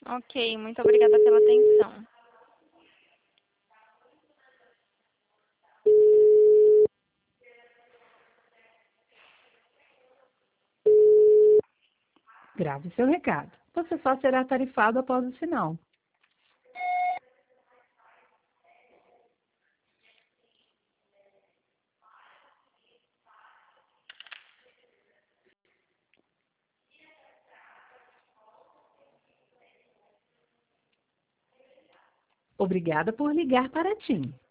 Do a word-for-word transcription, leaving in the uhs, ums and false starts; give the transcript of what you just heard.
Ok, muito obrigada pela atenção. Grave seu recado. Você só será tarifado após o sinal. Obrigada por ligar para a TIM.